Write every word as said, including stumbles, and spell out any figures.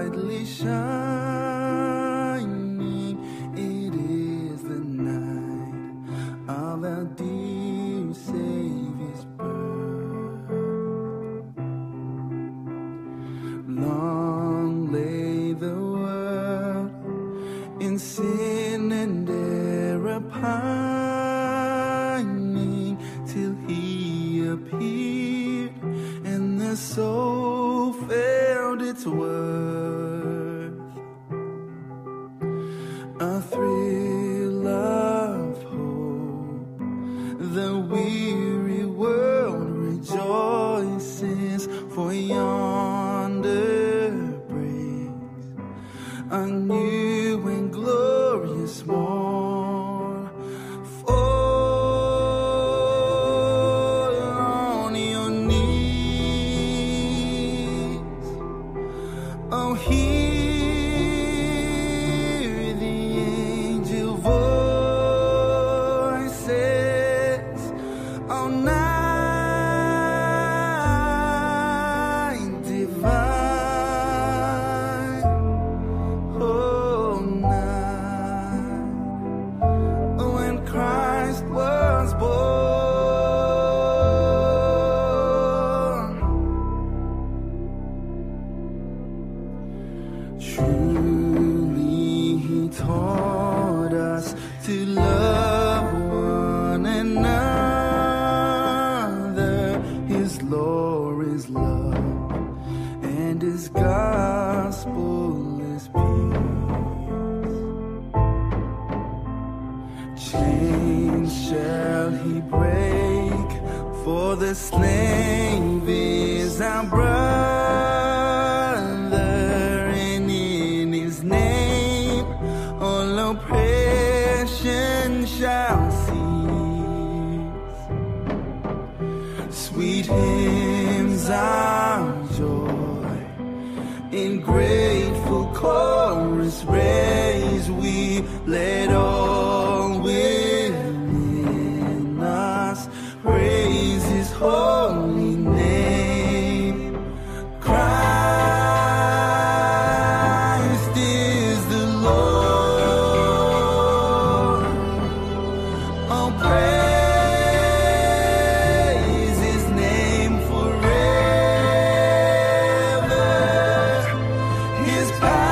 brightly shining. It is the night of our dear Savior's birth. Long lay the world in sin and error pining, till he appeared and the soul felt its worth. A thrill of hope, the weary world rejoices, for yonder breaks a new and glorious morn. Fall on your knees, oh, hear the angel voices, oh, night divine, oh, night when Christ was born. Truly he taught us to love one another. His law is love and his gospel is peace. Chains shall he break, for the slave is our brother, and in his name all oppression shall cease. Sweet hymns of joy in grateful chorus raise we, let all within us praise his holy name. Christ is the Lord. Oh, praise his name forever. His power